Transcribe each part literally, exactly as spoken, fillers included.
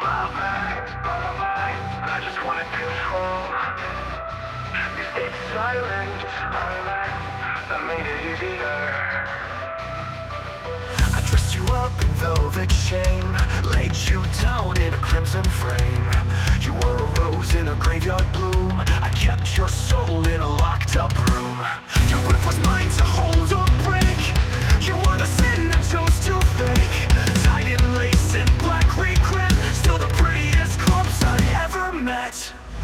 Love me, love me, I just wanted control. You stayed silent, silent, that made it easier. I dressed you up in velvet shame, laid you down in a crimson frame. You were a rose in a graveyard bloom. I kept your soul in a locked up room. Your breath was mine to hold or break. You were the sin I chose to fake. Tied in lace and black regret, still the prettiest corpse I ever met.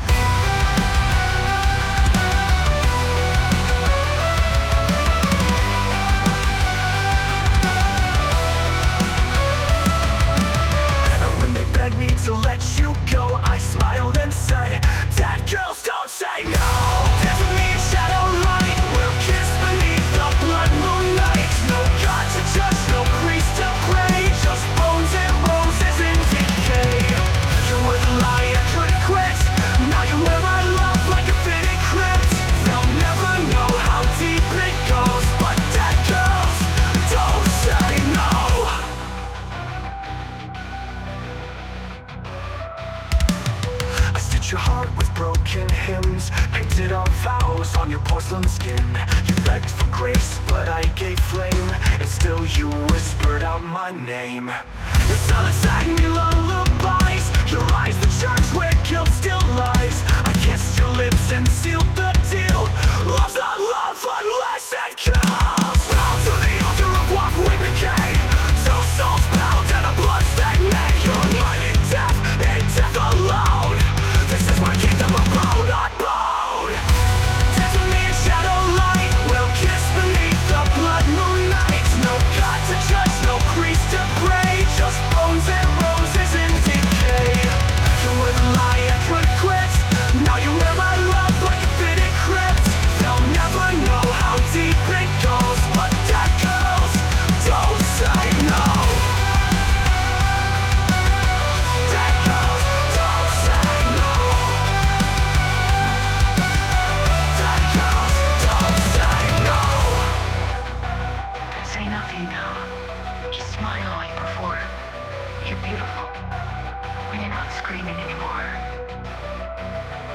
Me to let you go, I smiled and said, "Dead girls don't say no." Dance with me in shadow light, we'll kiss beneath the blood moonlight. No God to judge, no priest to pray, just bones and roses in decay. You were the lie I couldn't quit, now you wear my love like a fitting crypt. They'll never know how deep it goes, but dead girls don't say no. Your heart with broken hymns, painted on vows on your porcelain skin. You begged for grace, but I gave flame, and still you whispered out my name. The silence sang me lullabies, your eyes the church where guilt still lies. I kissed your lips and sealed the deal. Love's not love unless it kills. Bound to the altar of what we became, two souls bound and a blood-stained name. You're mine in death, in death alone. This is my kingdom of bone on bone. Dance with me in shadow light, we'll kiss beneath the blood moonlight. No God to judge, no priest to pray, just bones and roses in decay. You were the lie I could quit, now you wear my love like a fitted crypt. They'll never know how deep it goes, but dead girls don't say no. Dead girls don't say no. Dead girls don't say no. Say nothing now. Just smile like before. You're beautiful when you're not screaming anymore.